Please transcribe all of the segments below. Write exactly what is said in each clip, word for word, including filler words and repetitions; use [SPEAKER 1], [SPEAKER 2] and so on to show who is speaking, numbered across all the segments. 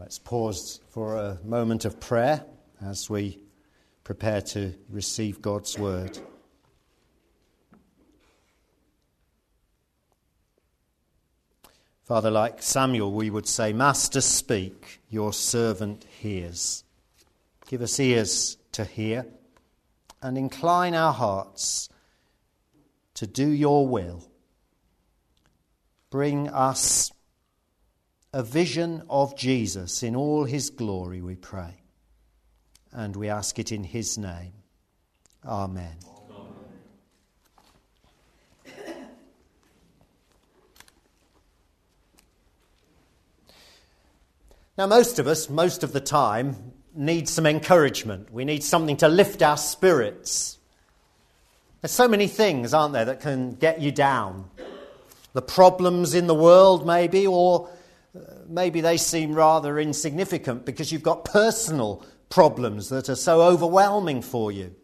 [SPEAKER 1] Let's pause for a moment of prayer as we prepare to receive God's word. Father, like Samuel, we would say, Master, speak, your servant hears. Give us ears to hear and incline our hearts to do your will. Bring us a vision of Jesus in all his glory, we pray. And we ask it in his name. Amen. Amen. Now, most of us, most of the time, need some encouragement. We need something to lift our spirits. There's so many things, aren't there, that can get you down. The problems in the world, maybe, or maybe they seem rather insignificant because you've got personal problems that are so overwhelming for you.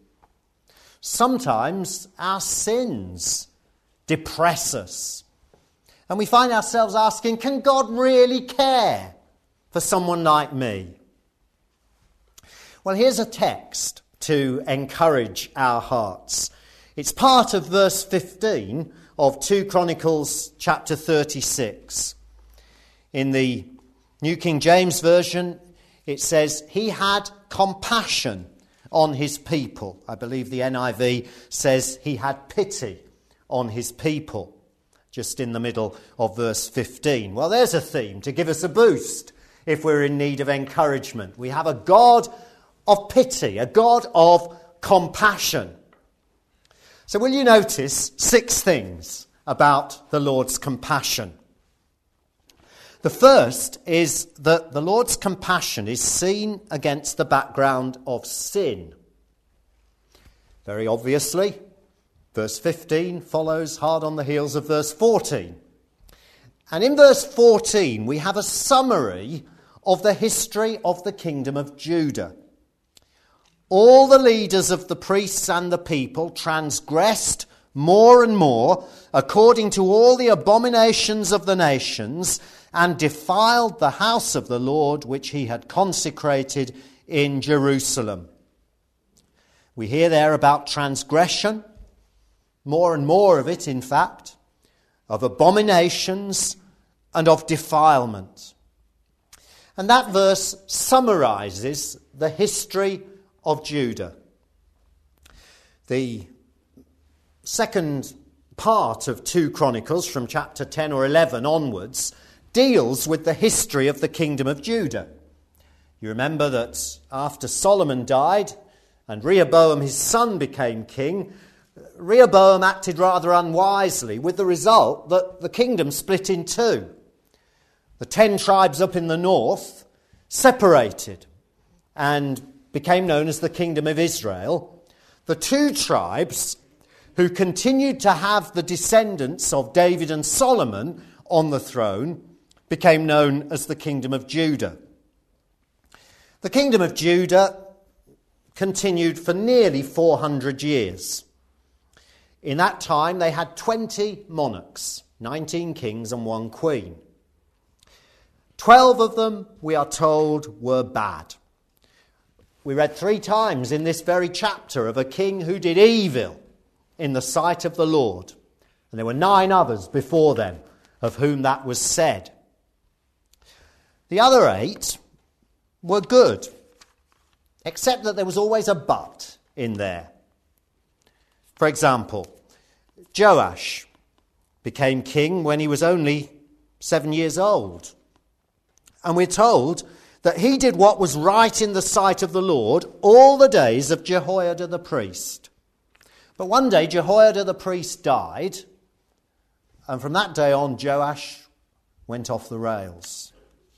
[SPEAKER 1] Sometimes our sins depress us. And we find ourselves asking, can God really care for someone like me? Well, here's a text to encourage our hearts. It's part of verse fifteen of two Chronicles chapter thirty-six. In the New King James Version, it says, he had compassion on his people. I believe the N I V says he had pity on his people, just in the middle of verse fifteen. Well, there's a theme to give us a boost if we're in need of encouragement. We have a God of pity, a God of compassion. So will you notice six things about the Lord's compassion? The first is that the Lord's compassion is seen against the background of sin. Very obviously, verse fifteen follows hard on the heels of verse fourteen. And in verse fourteen, we have a summary of the history of the kingdom of Judah. All the leaders of the priests and the people transgressed more and more according to all the abominations of the nations, and defiled the house of the Lord which he had consecrated in Jerusalem. We hear there about transgression, more and more of it, in fact, of abominations and of defilement. And that verse summarizes the history of Judah. The second part of two Chronicles, from chapter ten or eleven onwards, deals with the history of the kingdom of Judah. You remember that after Solomon died and Rehoboam his son became king, Rehoboam acted rather unwisely, with the result that the kingdom split in two. The ten tribes up in the north separated and became known as the kingdom of Israel. The two tribes who continued to have the descendants of David and Solomon on the throne became known as the kingdom of Judah. The kingdom of Judah continued for nearly four hundred years. In that time, they had twenty monarchs, nineteen kings and one queen. Twelve of them, we are told, were bad. We read three times in this very chapter of a king who did evil in the sight of the Lord. And there were nine others before them of whom that was said. The other eight were good, except that there was always a but in there. For example, Joash became king when he was only seven years old. And we're told that he did what was right in the sight of the Lord all the days of Jehoiada the priest. But one day Jehoiada the priest died, and from that day on Joash went off the rails.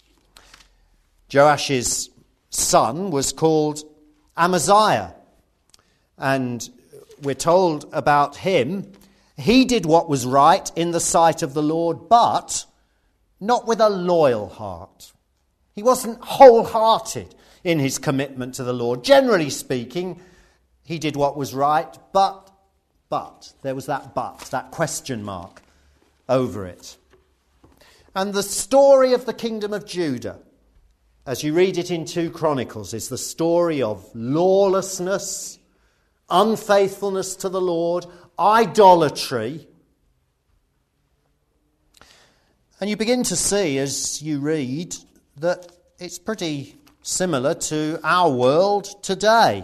[SPEAKER 1] Joash's son was called Amaziah, and we're told about him, he did what was right in the sight of the Lord, but not with a loyal heart. He wasn't wholehearted in his commitment to the Lord. Generally speaking, he did what was right, but, but, there was that but, that question mark over it. And the story of the kingdom of Judah as you read it in two Chronicles, is the story of lawlessness, unfaithfulness to the Lord, idolatry. And you begin to see, as you read, that it's pretty similar to our world today.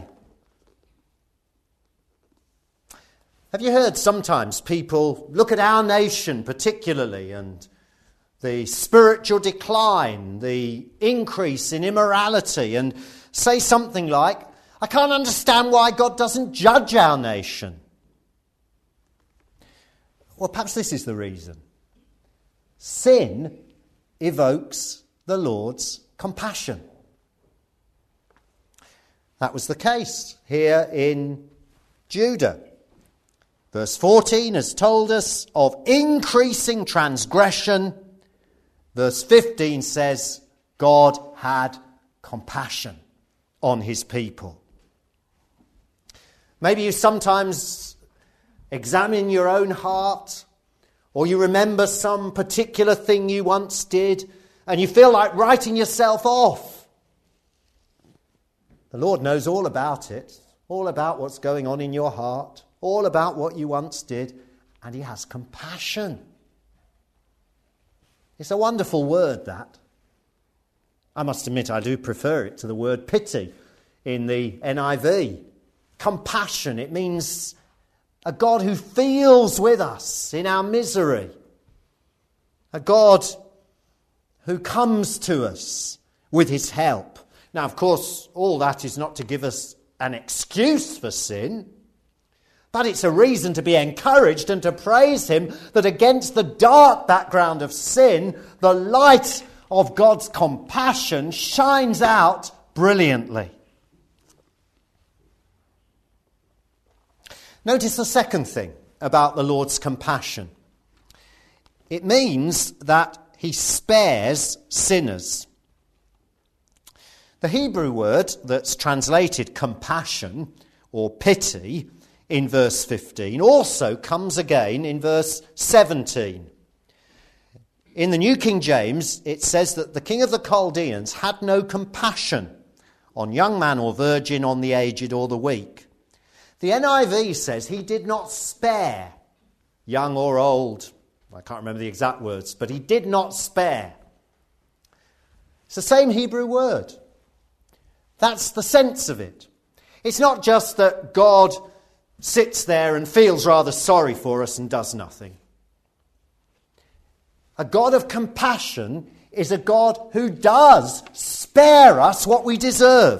[SPEAKER 1] Have you heard sometimes people look at our nation particularly and the spiritual decline, the increase in immorality, and say something like, I can't understand why God doesn't judge our nation? Well, perhaps this is the reason. Sin evokes the Lord's compassion. That was the case here in Judah. Verse fourteen has told us of increasing transgression. Verse fifteen says God had compassion on his people. Maybe you sometimes examine your own heart, or you remember some particular thing you once did, and you feel like writing yourself off. The Lord knows all about it, all about what's going on in your heart, all about what you once did, and he has compassion. It's a wonderful word, that. I must admit I do prefer it to the word pity in the N I V. Compassion, it means a God who feels with us in our misery. A God who comes to us with his help. Now, of course, all that is not to give us an excuse for sin, but it's a reason to be encouraged and to praise him that against the dark background of sin, the light of God's compassion shines out brilliantly. Notice the second thing about the Lord's compassion. It means that he spares sinners. The Hebrew word that's translated compassion or pity in verse fifteen also comes again in verse seventeen. In the New King James, it says that the king of the Chaldeans had no compassion on young man or virgin, on the aged or the weak. The N I V says he did not spare young or old. I can't remember the exact words, but he did not spare. It's the same Hebrew word. That's the sense of it. It's not just that God sits there and feels rather sorry for us and does nothing. A God of compassion is a God who does spare us what we deserve.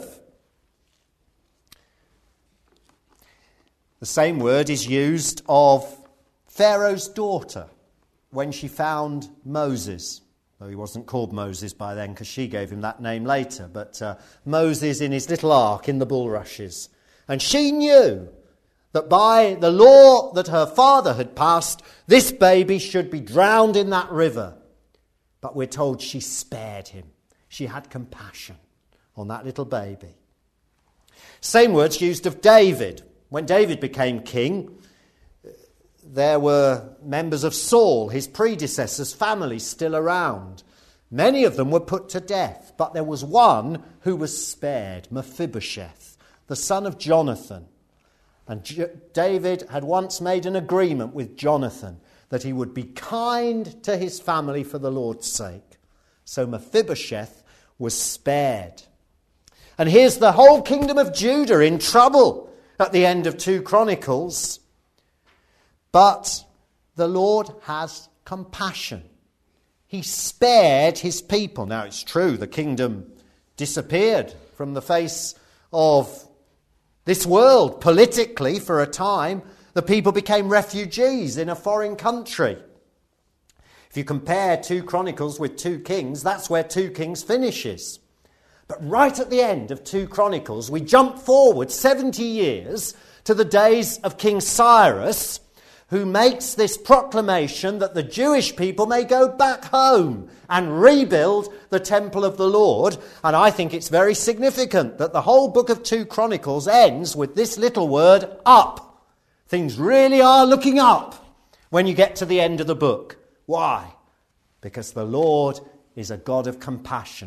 [SPEAKER 1] The same word is used of Pharaoh's daughter when she found Moses. Though he wasn't called Moses by then because she gave him that name later. But uh, Moses in his little ark in the bulrushes. And she knew that by the law that her father had passed, this baby should be drowned in that river. But we're told she spared him. She had compassion on that little baby. Same words used of David. When David became king, there were members of Saul, his predecessor's family, still around. Many of them were put to death, but there was one who was spared, Mephibosheth, the son of Jonathan. And J- David had once made an agreement with Jonathan that he would be kind to his family for the Lord's sake. So Mephibosheth was spared. And here's the whole kingdom of Judah in trouble at the end of two Chronicles. But the Lord has compassion. He spared his people. Now it's true, the kingdom disappeared from the face of this world politically for a time. The people became refugees in a foreign country. If you compare two Chronicles with two Kings, that's where two Kings finishes. But right at the end of two Chronicles, we jump forward seventy years to the days of King Cyrus, who makes this proclamation that the Jewish people may go back home and rebuild the temple of the Lord. And I think it's very significant that the whole book of two Chronicles ends with this little word, up. Things really are looking up when you get to the end of the book. Why? Because the Lord is a God of compassion.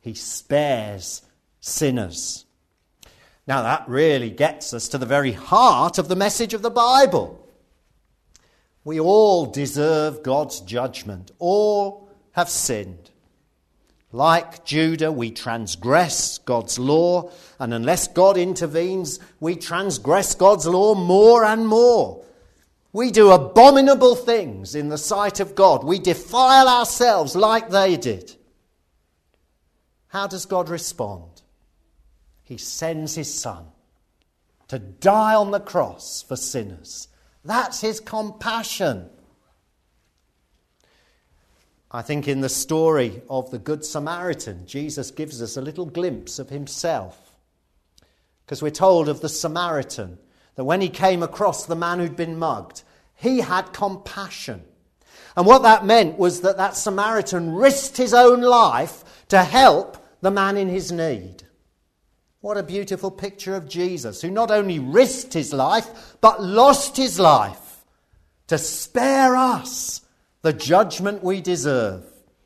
[SPEAKER 1] He spares sinners. Now that really gets us to the very heart of the message of the Bible. We all deserve God's judgment. All have sinned. Like Judah, we transgress God's law, and unless God intervenes, we transgress God's law more and more. We do abominable things in the sight of God. We defile ourselves like they did. How does God respond? He sends his Son to die on the cross for sinners. That's his compassion. I think in the story of the Good Samaritan, Jesus gives us a little glimpse of himself. Because we're told of the Samaritan that when he came across the man who'd been mugged, he had compassion. And what that meant was that that Samaritan risked his own life to help the man in his need. What a beautiful picture of Jesus, who not only risked his life, but lost his life to spare us the judgment we deserve.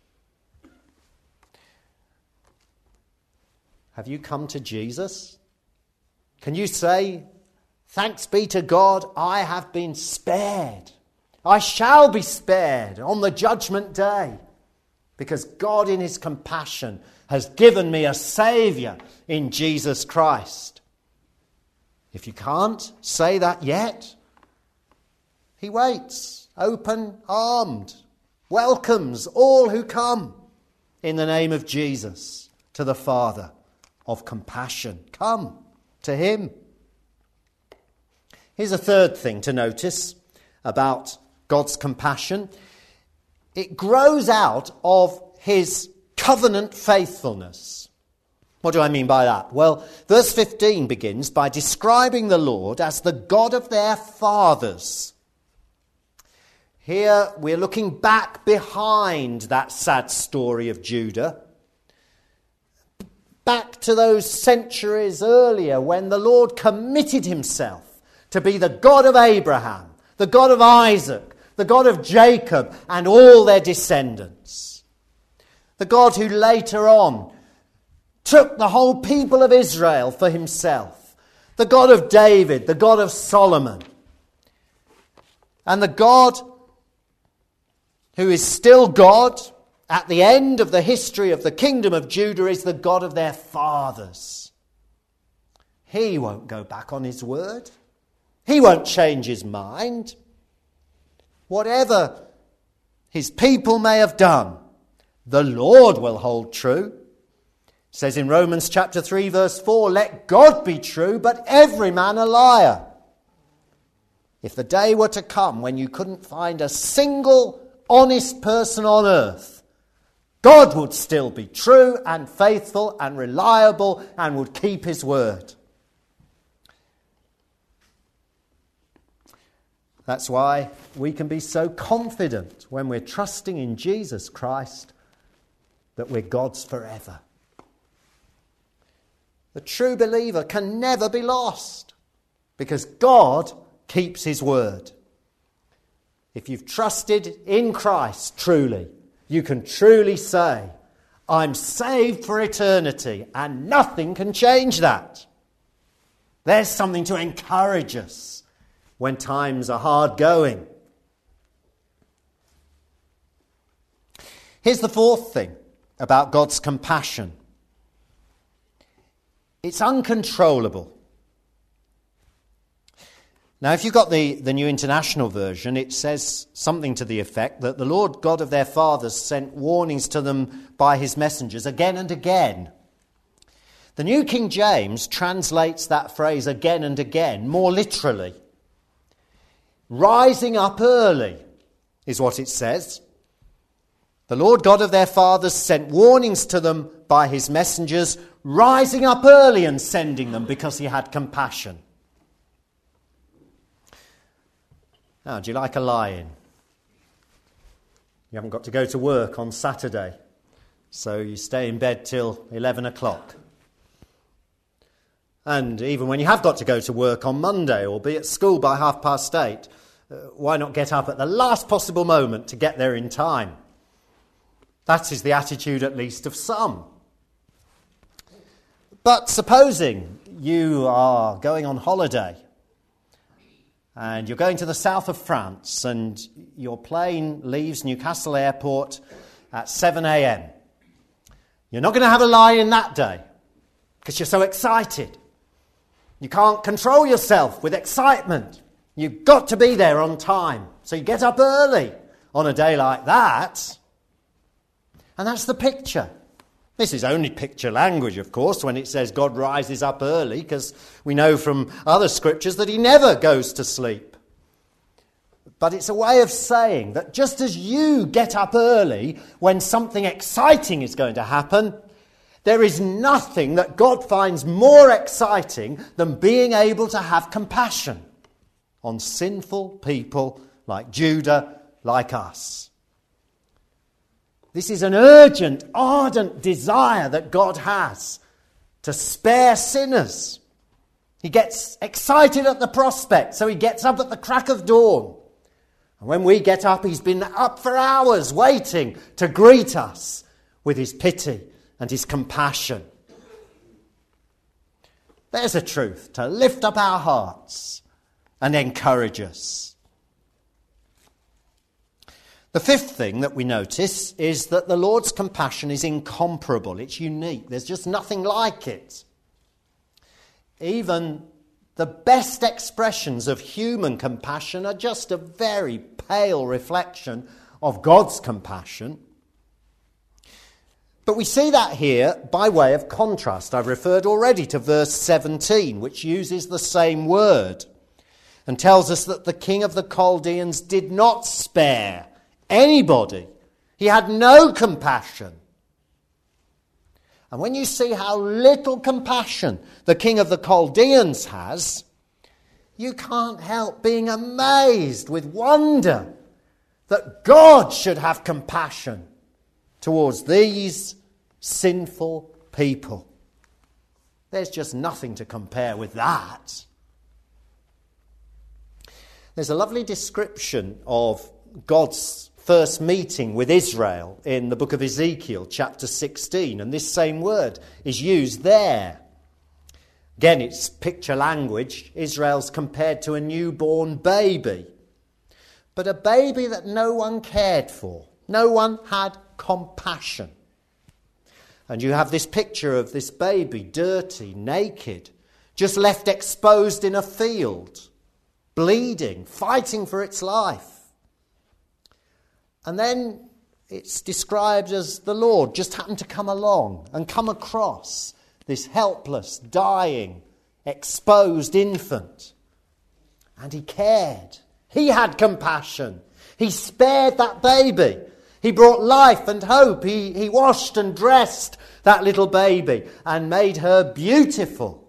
[SPEAKER 1] Have you come to Jesus? Can you say, thanks be to God, I have been spared. I shall be spared on the judgment day, because God in his compassion has given me a Saviour in Jesus Christ. If you can't say that yet, he waits, open-armed, welcomes all who come in the name of Jesus to the Father of compassion. Come to him. Here's a third thing to notice about God's compassion. It grows out of his covenant faithfulness. What do I mean by that? Well, verse fifteen begins by describing the Lord as the God of their fathers. Here we're looking back behind that sad story of Judah, back to those centuries earlier when the Lord committed himself to be the God of Abraham, the God of Isaac, the God of Jacob and all their descendants. The God who later on took the whole people of Israel for himself. The God of David, the God of Solomon. And the God who is still God at the end of the history of the kingdom of Judah is the God of their fathers. He won't go back on his word. He won't change his mind. Whatever his people may have done, the Lord will hold true. It says in Romans chapter three verse four, let God be true, but every man a liar. If the day were to come when you couldn't find a single honest person on earth, God would still be true and faithful and reliable and would keep his word. That's why we can be so confident when we're trusting in Jesus Christ that we're God's forever. The true believer can never be lost because God keeps his word. If you've trusted in Christ truly, you can truly say, I'm saved for eternity, and nothing can change that. There's something to encourage us when times are hard going. Here's the fourth thing about God's compassion. It's uncontrollable. Now, if you've got the, the New International Version, it says something to the effect that the Lord God of their fathers sent warnings to them by his messengers again and again. The New King James translates that phrase again and again more literally. Rising up early is what it says. The Lord God of their fathers sent warnings to them by his messengers, rising up early and sending them because he had compassion. Now, do you like a lie-in? You haven't got to go to work on Saturday, so you stay in bed till eleven o'clock. And even when you have got to go to work on Monday or be at school by half past eight, uh, why not get up at the last possible moment to get there in time? That is the attitude, at least, of some. But supposing you are going on holiday and you're going to the south of France and your plane leaves Newcastle Airport at seven a.m. You're not going to have a lie-in that day because you're so excited. You can't control yourself with excitement. You've got to be there on time. So you get up early on a day like that. And that's the picture. This is only picture language, of course, when it says God rises up early, because we know from other scriptures that he never goes to sleep. But it's a way of saying that just as you get up early when something exciting is going to happen, there is nothing that God finds more exciting than being able to have compassion on sinful people like Judah, like us. This is an urgent, ardent desire that God has to spare sinners. He gets excited at the prospect, so he gets up at the crack of dawn. And when we get up, he's been up for hours waiting to greet us with his pity and his compassion. There's a truth to lift up our hearts and encourage us. The fifth thing that we notice is that the Lord's compassion is incomparable. It's unique. There's just nothing like it. Even the best expressions of human compassion are just a very pale reflection of God's compassion. But we see that here by way of contrast. I've referred already to verse seventeen, which uses the same word and tells us that the king of the Chaldeans did not spare anybody. He had no compassion. And when you see how little compassion the king of the Chaldeans has, you can't help being amazed with wonder that God should have compassion towards these sinful people. There's just nothing to compare with that. There's a lovely description of God's first meeting with Israel in the book of Ezekiel, chapter sixteen, and this same word is used there. Again, it's picture language. Israel's compared to a newborn baby, but a baby that no one cared for. No one had compassion. And you have this picture of this baby, dirty, naked, just left exposed in a field, bleeding, fighting for its life. And then it's described as the Lord just happened to come along and come across this helpless, dying, exposed infant. And he cared. He had compassion. He spared that baby. He brought life and hope. He, he washed and dressed that little baby and made her beautiful.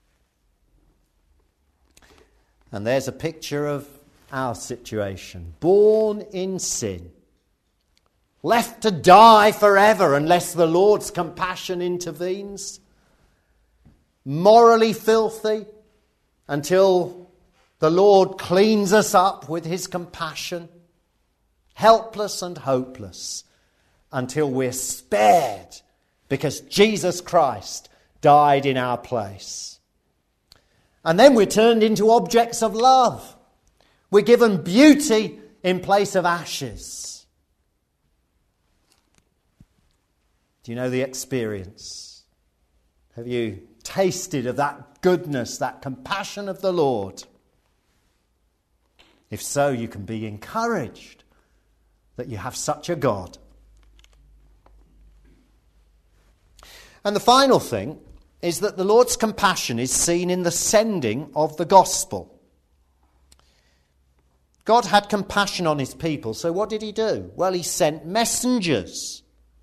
[SPEAKER 1] And there's a picture of our situation. Born in sin. Left to die forever unless the Lord's compassion intervenes. Morally filthy until the Lord cleans us up with his compassion. Helpless and hopeless until we're spared because Jesus Christ died in our place. And then we're turned into objects of love. We're given beauty in place of ashes. Do you know the experience? Have you tasted of that goodness, that compassion of the Lord? If so, you can be encouraged that you have such a God. And the final thing is that the Lord's compassion is seen in the sending of the gospel. God had compassion on his people, so what did he do? Well, he sent messengers.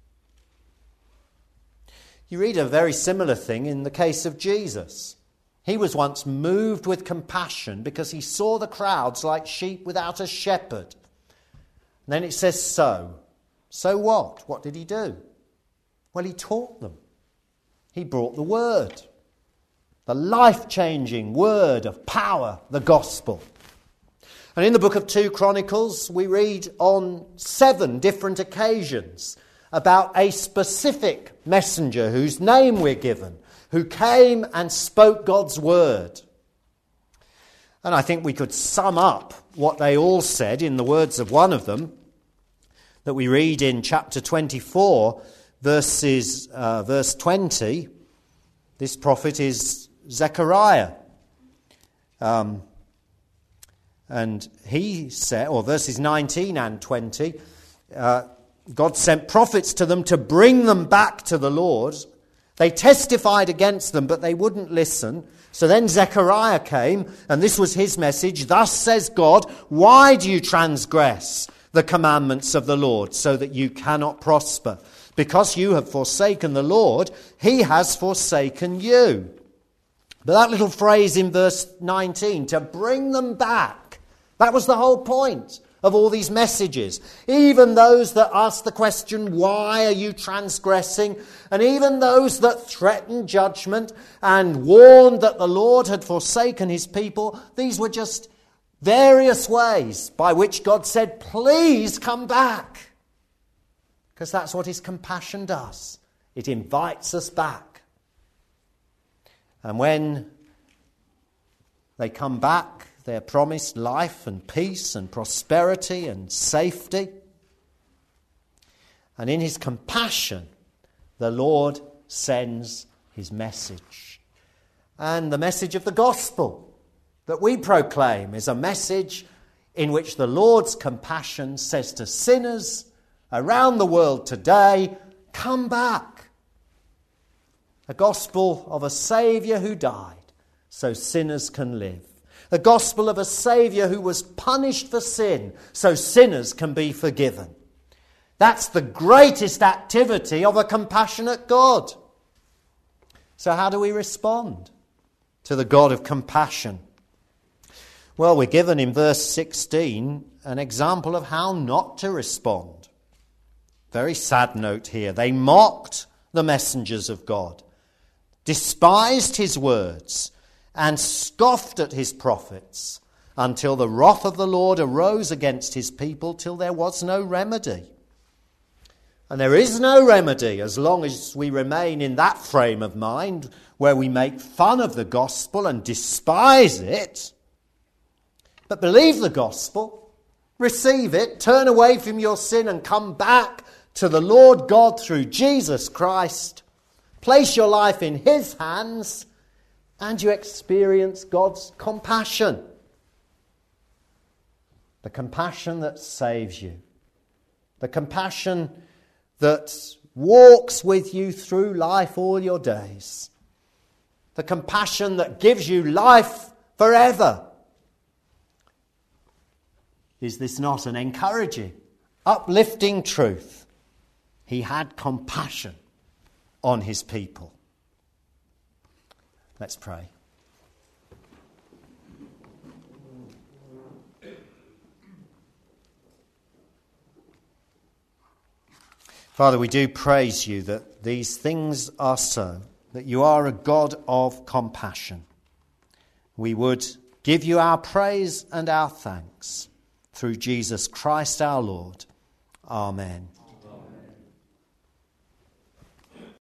[SPEAKER 1] You read a very similar thing in the case of Jesus. He was once moved with compassion because he saw the crowds like sheep without a shepherd. And then it says so. So what? What did he do? Well, he taught them. He brought the word. The life-changing word of power, the gospel. And in the book of two Chronicles, we read on seven different occasions about a specific messenger whose name we're given, who came and spoke God's word. And I think we could sum up what they all said in the words of one of them that we read in chapter twenty-four, verses, uh, verse twenty. This prophet is Zechariah. Um, and he said, or verses nineteen and twenty, uh, God sent prophets to them to bring them back to the Lord. They testified against them, but they wouldn't listen. So then Zechariah came, and this was his message. Thus says God, why do you transgress the commandments of the Lord so that you cannot prosper? Because you have forsaken the Lord, he has forsaken you. But that little phrase in verse nineteen, to bring them back, that was the whole point of all these messages. Even those that ask the question, why are you transgressing? And even those that threatened judgment and warned that the Lord had forsaken his people, these were just various ways by which God said, please come back. Because that's what his compassion does. It invites us back. And when they come back, they're promised life and peace and prosperity and safety. And in his compassion, the Lord sends his message. And the message of the gospel that we proclaim is a message in which the Lord's compassion says to sinners around the world today, come back. A gospel of a Saviour who died so sinners can live. The gospel of a Saviour who was punished for sin so sinners can be forgiven. That's the greatest activity of a compassionate God. So how do we respond to the God of compassion? Well, we're given in verse sixteen an example of how not to respond. Very sad note here. They mocked the messengers of God, despised his words, and scoffed at his prophets until the wrath of the Lord arose against his people till there was no remedy. And there is no remedy as long as we remain in that frame of mind where we make fun of the gospel and despise it. But believe the gospel, receive it, turn away from your sin and come back to the Lord God through Jesus Christ. Place your life in his hands and you experience God's compassion. The compassion that saves you. The compassion that walks with you through life all your days. The compassion that gives you life forever. Is this not an encouraging, uplifting truth? He had compassion on his people. Let's pray. Father, we do praise you that these things are so, that you are a God of compassion. We would give you our praise and our thanks through Jesus Christ our Lord. Amen.